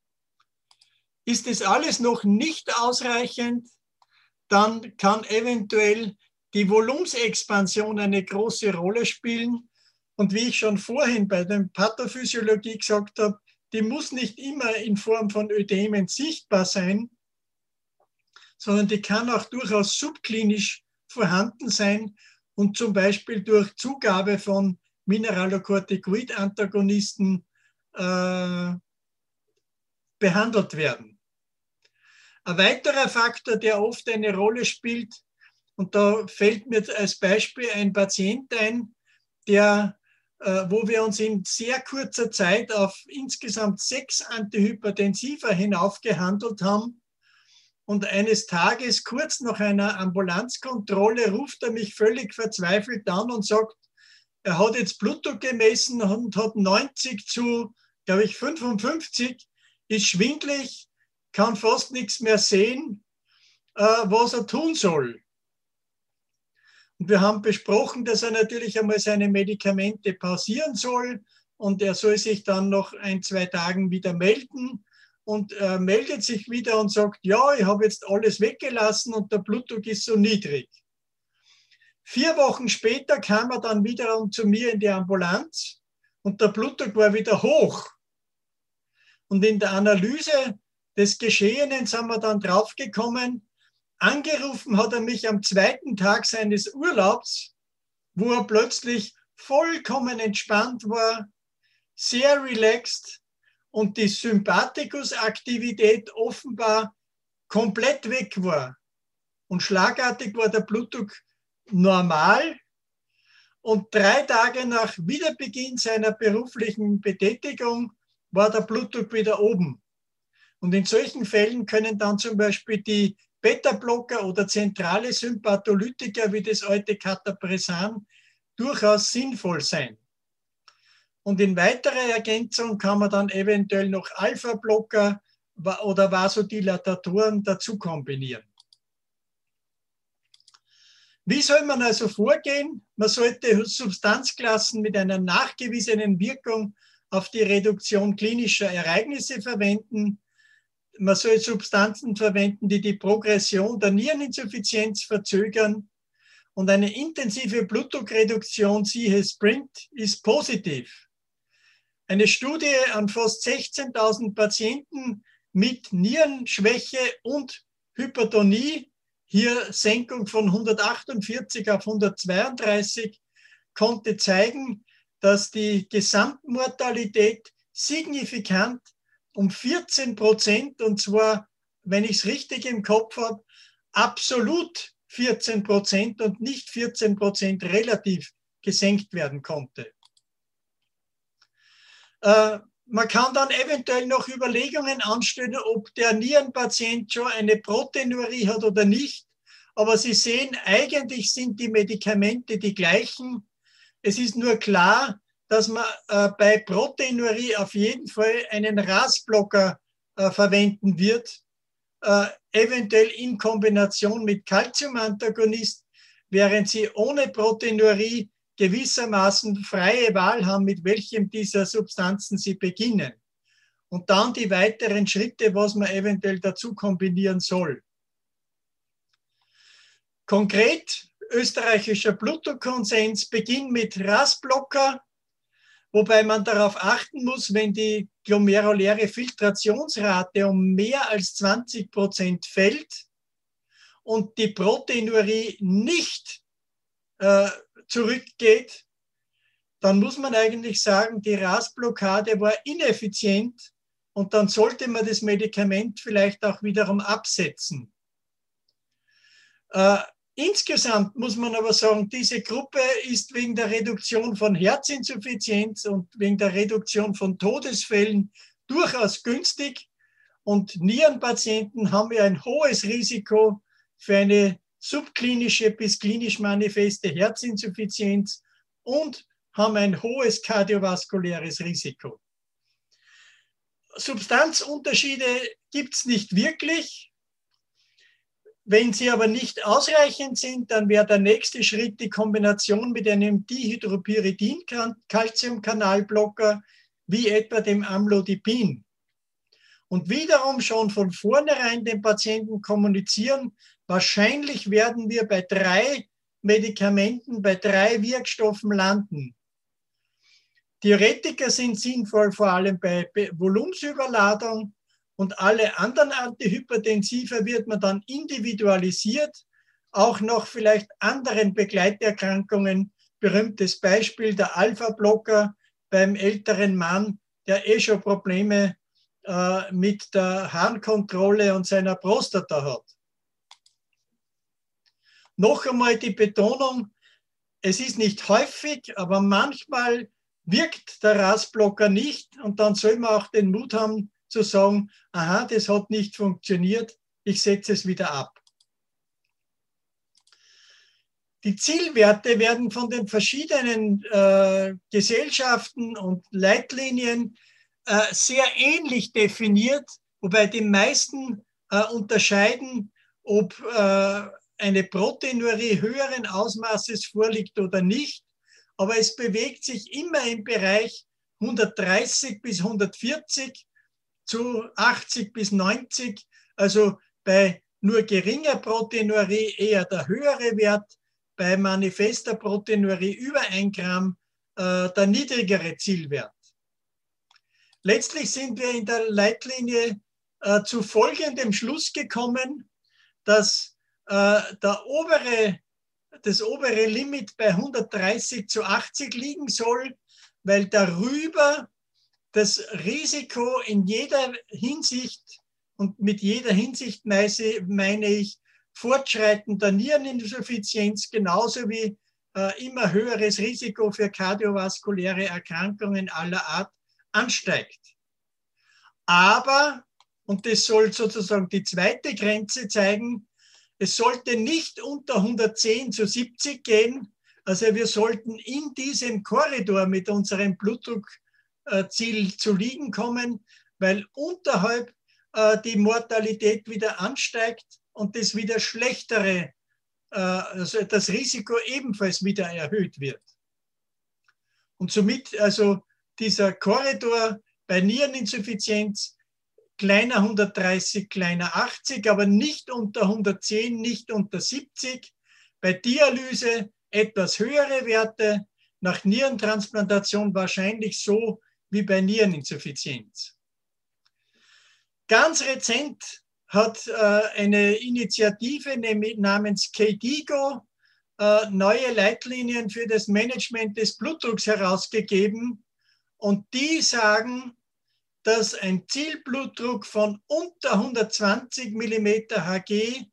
Ist das alles noch nicht ausreichend, dann kann eventuell die Volumensexpansion eine große Rolle spielen. Und wie ich schon vorhin bei der Pathophysiologie gesagt habe, die muss nicht immer in Form von Ödemen sichtbar sein, sondern die kann auch durchaus subklinisch vorhanden sein und zum Beispiel durch Zugabe von Mineralocorticoid-Antagonisten behandelt werden. Ein weiterer Faktor, der oft eine Rolle spielt, und da fällt mir als Beispiel ein Patient ein, wo wir uns in sehr kurzer Zeit auf insgesamt 6 Antihypertensiva hinaufgehandelt haben. Und eines Tages, kurz nach einer Ambulanzkontrolle, ruft er mich völlig verzweifelt an und sagt, er hat jetzt Blutdruck gemessen und hat 90 zu, glaube ich, 55, ist schwindelig, kann fast nichts mehr sehen, was er tun soll. Und wir haben besprochen, dass er natürlich einmal seine Medikamente pausieren soll und er soll sich dann nach 1, 2 Tagen wieder melden. Und er meldet sich wieder und sagt, ja, ich habe jetzt alles weggelassen und der Blutdruck ist so niedrig. 4 Wochen später kam er dann wiederum zu mir in die Ambulanz und der Blutdruck war wieder hoch. Und in der Analyse des Geschehenen sind wir dann draufgekommen, angerufen hat er mich am 2. Tag seines Urlaubs, wo er plötzlich vollkommen entspannt war, sehr relaxed und die Sympathikusaktivität offenbar komplett weg war und schlagartig war der Blutdruck normal und 3 Tage nach Wiederbeginn seiner beruflichen Betätigung war der Blutdruck wieder oben. Und in solchen Fällen können dann zum Beispiel die Beta-Blocker oder zentrale Sympatholytiker wie das alte Catapresan durchaus sinnvoll sein. Und in weiterer Ergänzung kann man dann eventuell noch Alpha-Blocker oder Vasodilatatoren dazu kombinieren. Wie soll man also vorgehen? Man sollte Substanzklassen mit einer nachgewiesenen Wirkung auf die Reduktion klinischer Ereignisse verwenden. Man soll Substanzen verwenden, die die Progression der Niereninsuffizienz verzögern. Und eine intensive Blutdruckreduktion, siehe SPRINT, ist positiv. Eine Studie an fast 16.000 Patienten mit Nierenschwäche und Hypertonie, hier Senkung von 148 auf 132, konnte zeigen, dass die Gesamtmortalität signifikant um 14%, und zwar, wenn ich es richtig im Kopf habe, absolut 14% und nicht 14% relativ gesenkt werden konnte. Man kann dann eventuell noch Überlegungen anstellen, ob der Nierenpatient schon eine Proteinurie hat oder nicht. Aber Sie sehen, eigentlich sind die Medikamente die gleichen. Es ist nur klar, dass man bei Proteinurie auf jeden Fall einen RAS-Blocker verwenden wird, eventuell in Kombination mit Calciumantagonist, während Sie ohne Proteinurie gewissermaßen freie Wahl haben, mit welchem dieser Substanzen Sie beginnen. Und dann die weiteren Schritte, was man eventuell dazu kombinieren soll. Konkret, österreichischer Blutdruckkonsens beginnt mit RAS-Blocker, wobei man darauf achten muss, wenn die glomeruläre Filtrationsrate um mehr als 20% fällt und die Proteinurie nicht zurückgeht, dann muss man eigentlich sagen, die RAS-Blockade war ineffizient und dann sollte man das Medikament vielleicht auch wiederum absetzen. Insgesamt muss man aber sagen, diese Gruppe ist wegen der Reduktion von Herzinsuffizienz und wegen der Reduktion von Todesfällen durchaus günstig. Und Nierenpatienten haben ja ein hohes Risiko für eine subklinische bis klinisch manifeste Herzinsuffizienz und haben ein hohes kardiovaskuläres Risiko. Substanzunterschiede gibt es nicht wirklich. Wenn sie aber nicht ausreichend sind, dann wäre der nächste Schritt die Kombination mit einem Dihydropyridin-Calciumkanalblocker, wie etwa dem Amlodipin. Und wiederum schon von vornherein den Patienten kommunizieren, wahrscheinlich werden wir bei 3 Medikamenten, bei 3 Wirkstoffen landen. Diuretika sind sinnvoll, vor allem bei Volumensüberladung. Und alle anderen Antihypertensiva wird man dann individualisiert, auch noch vielleicht anderen Begleiterkrankungen. Berühmtes Beispiel der Alpha-Blocker beim älteren Mann, der schon Probleme mit der Harnkontrolle und seiner Prostata hat. Noch einmal die Betonung, es ist nicht häufig, aber manchmal wirkt der RAS-Blocker nicht und dann soll man auch den Mut haben, zu sagen, aha, das hat nicht funktioniert, ich setze es wieder ab. Die Zielwerte werden von den verschiedenen Gesellschaften und Leitlinien sehr ähnlich definiert, wobei die meisten unterscheiden, ob eine Proteinurie höheren Ausmaßes vorliegt oder nicht. Aber es bewegt sich immer im Bereich 130 bis 140 zu 80 bis 90, also bei nur geringer Proteinurie eher der höhere Wert, bei manifester Proteinurie über 1 Gramm der niedrigere Zielwert. Letztlich sind wir in der Leitlinie zu folgendem Schluss gekommen, dass das obere Limit bei 130 zu 80 liegen soll, weil darüber das Risiko in jeder Hinsicht und mit jeder Hinsicht meine ich fortschreitender Niereninsuffizienz genauso wie immer höheres Risiko für kardiovaskuläre Erkrankungen aller Art ansteigt. Aber, und das soll sozusagen die zweite Grenze zeigen, es sollte nicht unter 110/70 gehen. Also wir sollten in diesem Korridor mit unserem Blutdruckziel zu liegen kommen, weil unterhalb die Mortalität wieder ansteigt und das wieder schlechtere, also das Risiko ebenfalls wieder erhöht wird. Und somit also dieser Korridor bei Niereninsuffizienz kleiner 130, kleiner 80, aber nicht unter 110, nicht unter 70. Bei Dialyse etwas höhere Werte, nach Nierentransplantation wahrscheinlich so wie bei Niereninsuffizienz. Ganz rezent hat eine Initiative namens KDIGO neue Leitlinien für das Management des Blutdrucks herausgegeben. Und die sagen, dass ein Zielblutdruck von unter 120 mm Hg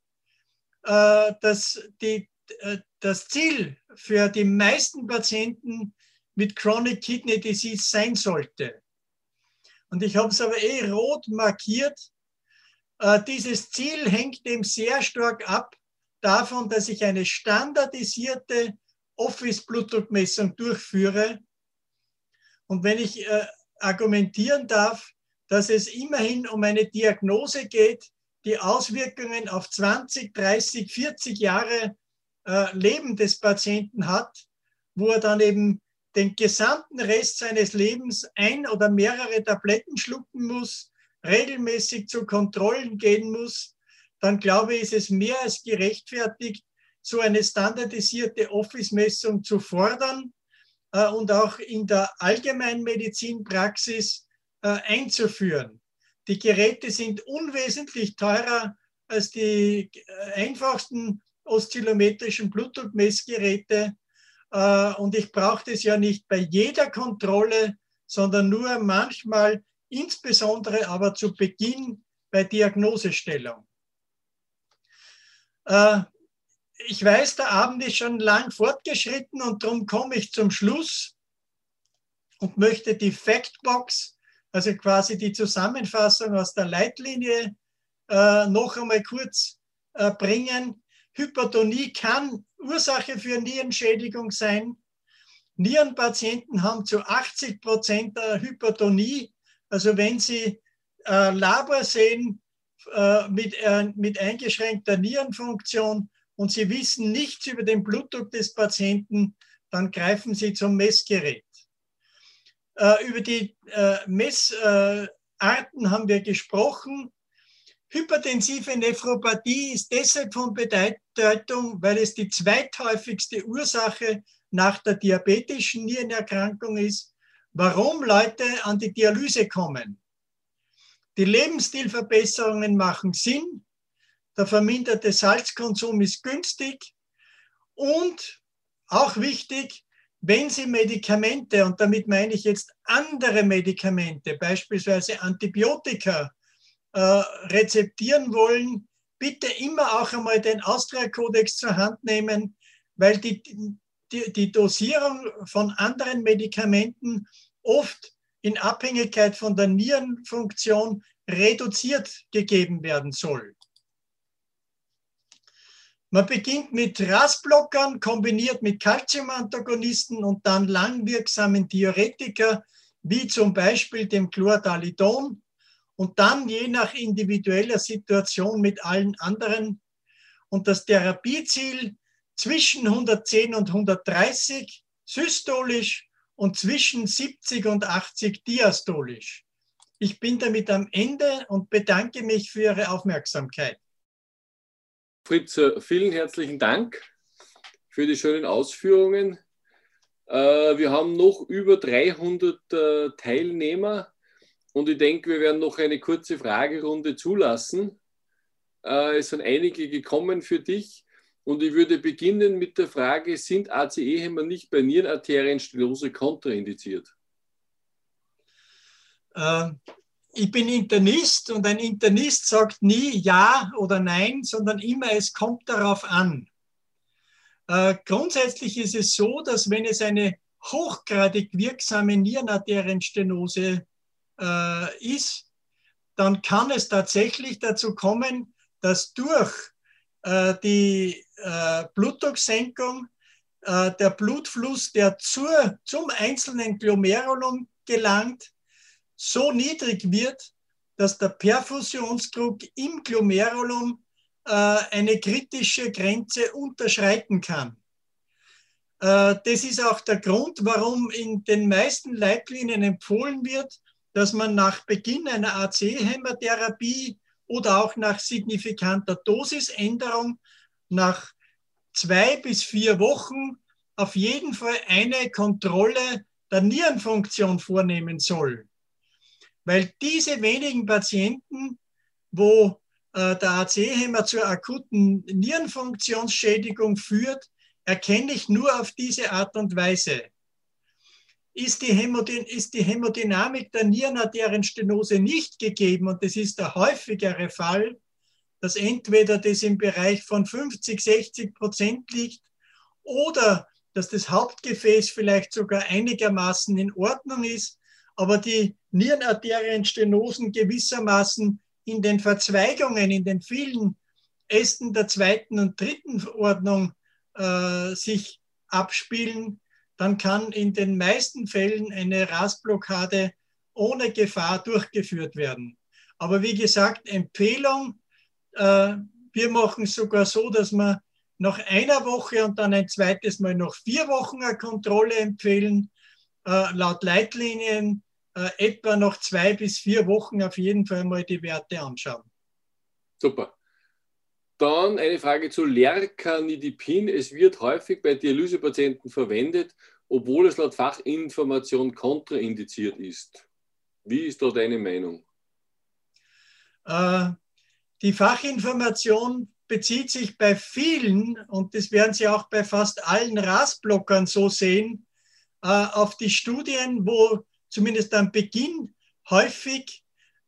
das Ziel für die meisten Patienten mit Chronic Kidney Disease sein sollte. Und ich habe es aber rot markiert. Dieses Ziel hängt dem sehr stark ab davon, dass ich eine standardisierte Office-Blutdruckmessung durchführe. Und wenn ich argumentieren darf, dass es immerhin um eine Diagnose geht, die Auswirkungen auf 20, 30, 40 Jahre Leben des Patienten hat, wo er dann eben den gesamten Rest seines Lebens ein oder mehrere Tabletten schlucken muss, regelmäßig zu Kontrollen gehen muss, dann glaube ich, ist es mehr als gerechtfertigt, so eine standardisierte Office-Messung zu fordern und auch in der Allgemeinmedizinpraxis einzuführen. Die Geräte sind unwesentlich teurer als die einfachsten oszillometrischen Blutdruckmessgeräte und ich brauche das ja nicht bei jeder Kontrolle, sondern nur manchmal, insbesondere aber zu Beginn bei Diagnosestellung. Ich weiß, der Abend ist schon lang fortgeschritten und darum komme ich zum Schluss und möchte die Factbox, also quasi die Zusammenfassung aus der Leitlinie, noch einmal kurz bringen. Hypertonie kann Ursache für Nierenschädigung sein. Nierenpatienten haben zu 80% Hypertonie. Also wenn Sie Labor sehen mit eingeschränkter Nierenfunktion und Sie wissen nichts über den Blutdruck des Patienten, dann greifen Sie zum Messgerät. Über die Messarten haben wir gesprochen. Hypertensive Nephropathie ist deshalb von Bedeutung, weil es die zweithäufigste Ursache nach der diabetischen Nierenerkrankung ist, warum Leute an die Dialyse kommen. Die Lebensstilverbesserungen machen Sinn, der verminderte Salzkonsum ist günstig und auch wichtig, wenn Sie Medikamente, und damit meine ich jetzt andere Medikamente, beispielsweise Antibiotika, rezeptieren wollen, bitte immer auch einmal den Austria-Kodex zur Hand nehmen, weil die Dosierung von anderen Medikamenten oft in Abhängigkeit von der Nierenfunktion reduziert gegeben werden soll. Man beginnt mit RAS-Blockern, kombiniert mit Calcium-Antagonisten und dann langwirksamen Diuretika, wie zum Beispiel dem Chlordalidon, und dann je nach individueller Situation mit allen anderen. Und das Therapieziel zwischen 110 und 130 systolisch und zwischen 70 und 80 diastolisch. Ich bin damit am Ende und bedanke mich für Ihre Aufmerksamkeit. Fritz, vielen herzlichen Dank für die schönen Ausführungen. Wir haben noch über 300 Teilnehmer und ich denke, wir werden noch eine kurze Fragerunde zulassen. Es sind einige gekommen für dich und ich würde beginnen mit der Frage, sind ACE-Hämmer nicht bei Nierenarterienstenose kontraindiziert? ich bin Internist und ein Internist sagt nie Ja oder Nein, sondern immer, es kommt darauf an. Grundsätzlich ist es so, dass wenn es eine hochgradig wirksame Nierenarterienstenose ist, dann kann es tatsächlich dazu kommen, dass durch die Blutdrucksenkung der Blutfluss, der zum einzelnen Glomerulum gelangt, so niedrig wird, dass der Perfusionsdruck im Glomerulum eine kritische Grenze unterschreiten kann. Das ist auch der Grund, warum in den meisten Leitlinien empfohlen wird, dass man nach Beginn einer AC-Hämotherapie oder auch nach signifikanter Dosisänderung nach 2 bis 4 Wochen auf jeden Fall eine Kontrolle der Nierenfunktion vornehmen soll. Weil diese wenigen Patienten, wo der AC-Hämer zur akuten Nierenfunktionsschädigung führt, erkenne ich nur auf diese Art und Weise. Ist die Hämodynamik der Nierenarterienstenose nicht gegeben, und das ist der häufigere Fall, dass entweder das im Bereich von 50-60% liegt oder dass das Hauptgefäß vielleicht sogar einigermaßen in Ordnung ist, aber die Nierenarterienstenosen gewissermaßen in den Verzweigungen, in den vielen Ästen der zweiten und dritten Ordnung sich abspielen, dann kann in den meisten Fällen eine RAS-Blockade ohne Gefahr durchgeführt werden. Aber wie gesagt, Empfehlung, wir machen es sogar so, dass wir nach einer Woche und dann ein zweites Mal nach 4 Wochen eine Kontrolle empfehlen, laut Leitlinien etwa nach 2 bis 4 Wochen auf jeden Fall mal die Werte anschauen. Super. Dann eine Frage zu Lercanidipin. Es wird häufig bei Dialysepatienten verwendet, obwohl es laut Fachinformation kontraindiziert ist. Wie ist da deine Meinung? Die Fachinformation bezieht sich bei vielen, und das werden Sie auch bei fast allen RAS-Blockern so sehen, auf die Studien, wo zumindest am Beginn häufig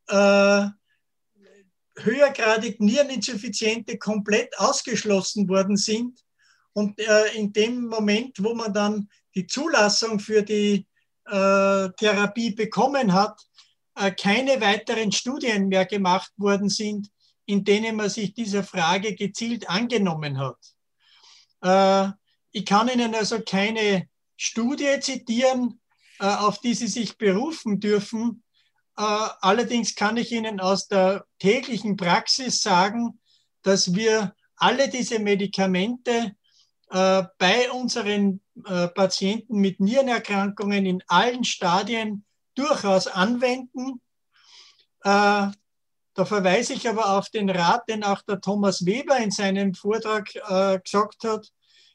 höhergradig Niereninsuffiziente komplett ausgeschlossen worden sind. Und in dem Moment, wo man dann die Zulassung für die Therapie bekommen hat, keine weiteren Studien mehr gemacht worden sind, in denen man sich dieser Frage gezielt angenommen hat. Ich kann Ihnen also keine Studie zitieren, auf die Sie sich berufen dürfen. Allerdings kann ich Ihnen aus der täglichen Praxis sagen, dass wir alle diese Medikamente bei unseren Patienten mit Nierenerkrankungen in allen Stadien durchaus anwenden. Da verweise ich aber auf den Rat, den auch der Thomas Weber in seinem Vortrag gesagt hat.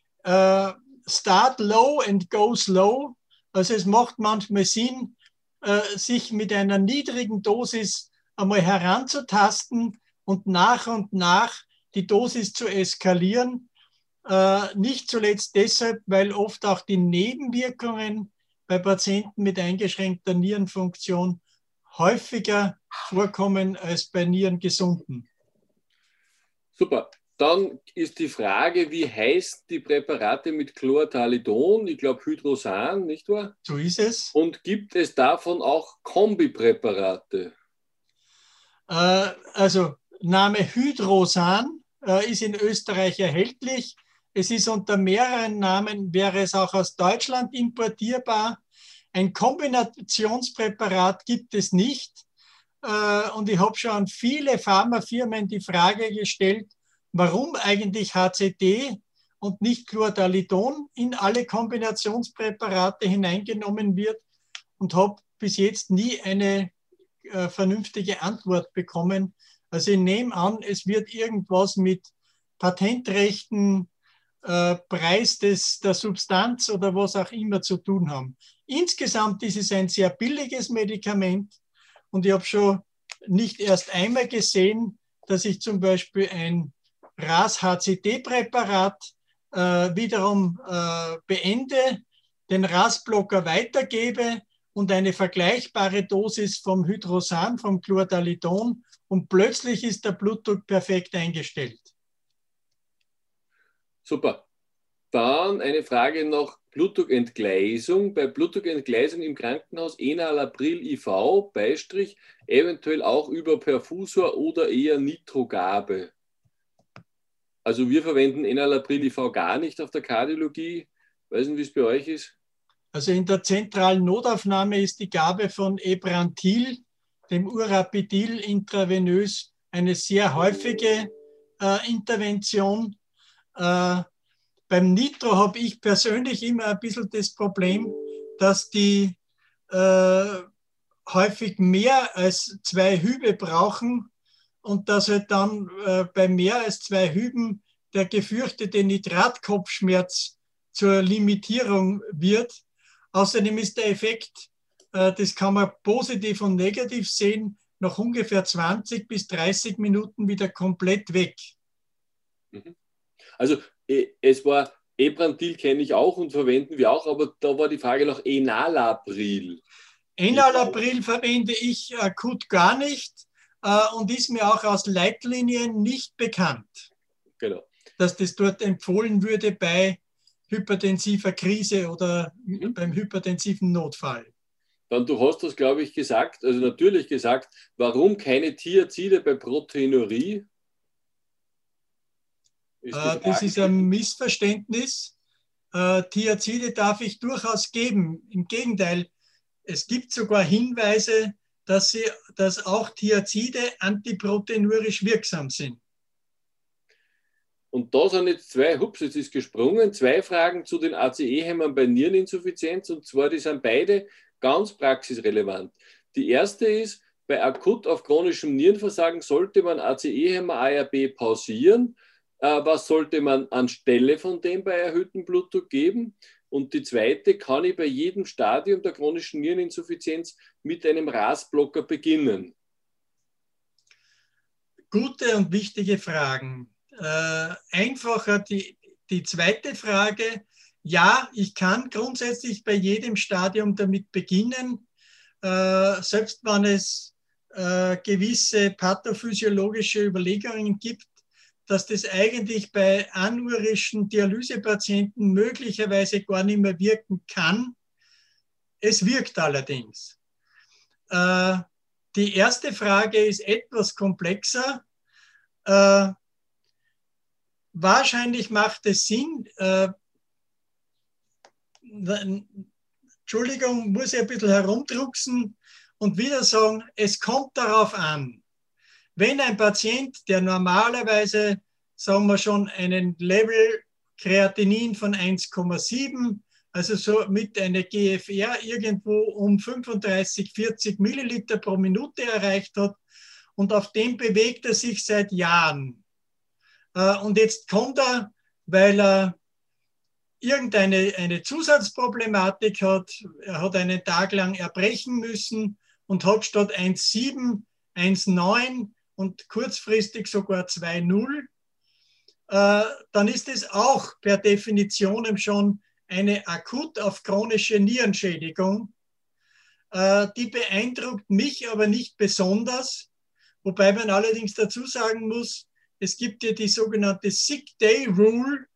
Start low and go slow. Also es macht manchmal Sinn, sich mit einer niedrigen Dosis einmal heranzutasten und nach die Dosis zu eskalieren. Nicht zuletzt deshalb, weil oft auch die Nebenwirkungen bei Patienten mit eingeschränkter Nierenfunktion häufiger vorkommen als bei Nierengesunden. Super. Dann ist die Frage, wie heißen die Präparate mit Chlorthalidon? Ich glaube Hydrosan, nicht wahr? So ist es. Und gibt es davon auch Kombipräparate? Also Name Hydrosan ist in Österreich erhältlich. Es ist unter mehreren Namen, wäre es auch aus Deutschland importierbar. Ein Kombinationspräparat gibt es nicht. Und ich habe schon an viele Pharmafirmen die Frage gestellt, warum eigentlich HCD und nicht Chlorthalidon in alle Kombinationspräparate hineingenommen wird, und habe bis jetzt nie eine vernünftige Antwort bekommen. Also ich nehme an, es wird irgendwas mit Patentrechten, Preis der Substanz oder was auch immer zu tun haben. Insgesamt ist es ein sehr billiges Medikament, und ich habe schon nicht erst einmal gesehen, dass ich zum Beispiel ein RAS-HCD-Präparat wiederum beende, den RAS-Blocker weitergebe und eine vergleichbare Dosis vom Hydrosan, vom Chlordalidon, und plötzlich ist der Blutdruck perfekt eingestellt. Super. Dann eine Frage noch: Blutdruckentgleisung. Bei Blutdruckentgleisung im Krankenhaus Enalapril IV, Beistrich, eventuell auch über Perfusor oder eher Nitrogabe. Also wir verwenden Enalapril IV gar nicht auf der Kardiologie. Weiß nicht, wie es bei euch ist. Also in der zentralen Notaufnahme ist die Gabe von Ebrantil, dem Urapidil intravenös, eine sehr häufige Intervention. Beim Nitro habe ich persönlich immer ein bisschen das Problem, dass die häufig mehr als 2 Hübe brauchen und dass halt dann bei mehr als 2 Hüben der gefürchtete Nitratkopfschmerz zur Limitierung wird. Außerdem ist der Effekt, das kann man positiv und negativ sehen, nach ungefähr 20 bis 30 Minuten wieder komplett weg. Also es war, Ebrantil kenne ich auch und verwenden wir auch, aber da war die Frage nach Enalapril. Enalapril verwende ich akut gar nicht und ist mir auch aus Leitlinien nicht bekannt, genau, dass das dort empfohlen würde bei hypertensiver Krise oder beim hypertensiven Notfall. Dann, du hast das, glaube ich, gesagt, also natürlich gesagt, warum keine Thiazide bei Proteinurie? Das ist ein Missverständnis. Thiazide darf ich durchaus geben. Im Gegenteil, es gibt sogar Hinweise, dass auch Thiazide antiproteinurisch wirksam sind. Und da sind jetzt jetzt ist gesprungen, 2 Fragen zu den ACE-Hämmern bei Niereninsuffizienz, und zwar, die sind beide ganz praxisrelevant. Die erste ist: Bei akut auf chronischem Nierenversagen sollte man ACE-Hämmer ARB pausieren. Was sollte man anstelle von dem bei erhöhtem Blutdruck geben? Und die zweite: Kann ich bei jedem Stadium der chronischen Niereninsuffizienz mit einem RAS-Blocker beginnen? Gute und wichtige Fragen. Einfacher die zweite Frage. Ja, ich kann grundsätzlich bei jedem Stadium damit beginnen, selbst wenn es gewisse pathophysiologische Überlegungen gibt, dass das eigentlich bei anurischen Dialysepatienten möglicherweise gar nicht mehr wirken kann. Es wirkt allerdings. Die erste Frage ist etwas komplexer. Wahrscheinlich macht es Sinn, Entschuldigung, muss ich ein bisschen herumdrucksen und wieder sagen, es kommt darauf an, wenn ein Patient, der normalerweise, sagen wir schon, einen Level Kreatinin von 1,7, also so mit einer GFR irgendwo um 35, 40 Milliliter pro Minute erreicht hat, und auf dem bewegt er sich seit Jahren. Und jetzt kommt er, weil er irgendeine Zusatzproblematik hat, er hat einen Tag lang erbrechen müssen und hat statt 1,7, 1,9 und kurzfristig sogar 2,0, dann ist es auch per Definition schon eine akut auf chronische Nierenschädigung. Die beeindruckt mich aber nicht besonders, wobei man allerdings dazu sagen muss, es gibt ja die sogenannte Sick Day Rule,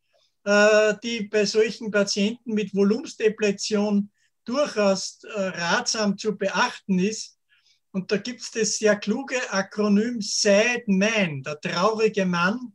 die bei solchen Patienten mit Volumensdepletion durchaus ratsam zu beachten ist. Und da gibt es das sehr kluge Akronym SAD Man, der traurige Mann.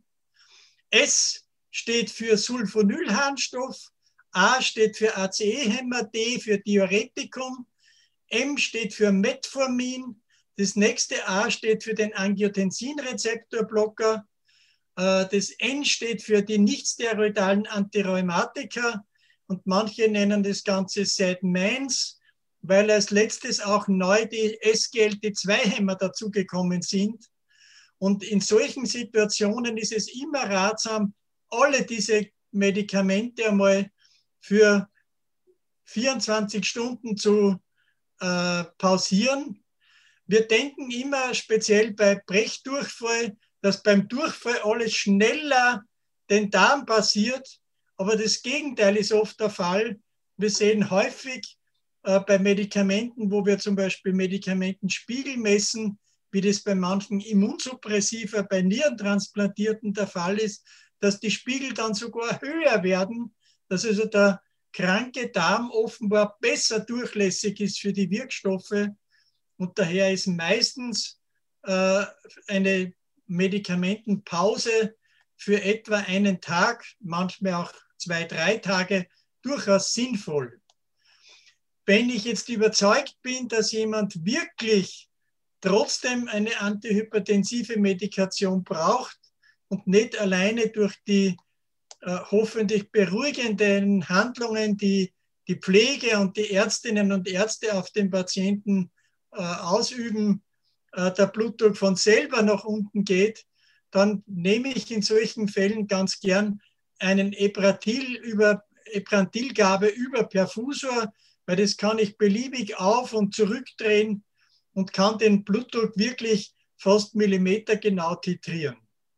S steht für Sulfonylharnstoff, A steht für ACE-Hämmer, D für Diuretikum, M steht für Metformin, das nächste A steht für den Angiotensinrezeptorblocker, das N steht für die nichtsteroidalen Antirheumatika und manche nennen das Ganze SAD-MANS, weil als letztes auch neu die SGLT2-Hämmer dazugekommen sind. Und in solchen Situationen ist es immer ratsam, alle diese Medikamente einmal für 24 Stunden zu pausieren. Wir denken immer speziell bei Brechdurchfall, dass beim Durchfall alles schneller den Darm passiert, aber das Gegenteil ist oft der Fall. Wir sehen häufig bei Medikamenten, wo wir zum Beispiel Medikamentenspiegel messen, wie das bei manchen Immunsuppressiva, bei Nierentransplantierten der Fall ist, dass die Spiegel dann sogar höher werden, dass also der kranke Darm offenbar besser durchlässig ist für die Wirkstoffe. Und daher ist meistens eine Medikamentenpause für etwa einen Tag, manchmal auch 2, 3 Tage, durchaus sinnvoll. Wenn ich jetzt überzeugt bin, dass jemand wirklich trotzdem eine antihypertensive Medikation braucht und nicht alleine durch die hoffentlich beruhigenden Handlungen, die die Pflege und die Ärztinnen und Ärzte auf den Patienten ausüben, der Blutdruck von selber nach unten geht, dann nehme ich in solchen Fällen ganz gern einen Eprantilgabe über Perfusor, weil das kann ich beliebig auf- und zurückdrehen und kann den Blutdruck wirklich fast millimetergenau titrieren.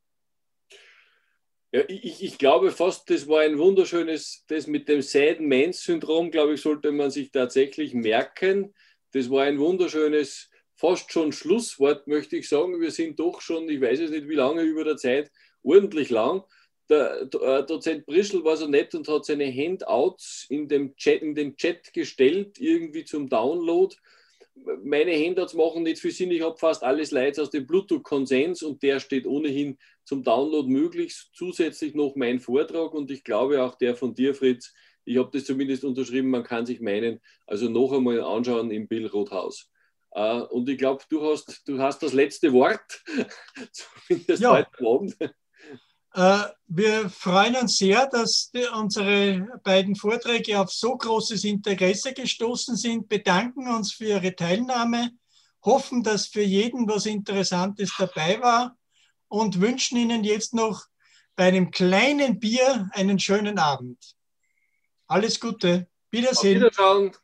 Ja, ich glaube fast, das war ein wunderschönes, das mit dem Sad-Man-Syndrom, glaube ich, sollte man sich tatsächlich merken. Das war ein wunderschönes, fast schon Schlusswort, möchte ich sagen. Wir sind doch schon, ich weiß jetzt nicht wie lange über der Zeit, ordentlich lang. Der Dozent Brischl war so nett und hat seine Handouts in den Chat gestellt, irgendwie zum Download. Meine Handouts machen nicht viel Sinn. Ich habe fast alles Slides aus dem Bluetooth-Konsens und der steht ohnehin zum Download möglich. Zusätzlich noch mein Vortrag und ich glaube auch der von dir, Fritz. Ich habe das zumindest unterschrieben, man kann sich meinen, also noch einmal anschauen im Bill Rothaus. Und ich glaube, du hast das letzte Wort, zumindest heute Abend. Wir freuen uns sehr, dass unsere beiden Vorträge auf so großes Interesse gestoßen sind, bedanken uns für Ihre Teilnahme, hoffen, dass für jeden was Interessantes dabei war und wünschen Ihnen jetzt noch bei einem kleinen Bier einen schönen Abend. Alles Gute. Wiedersehen. Auf Wiederschauen.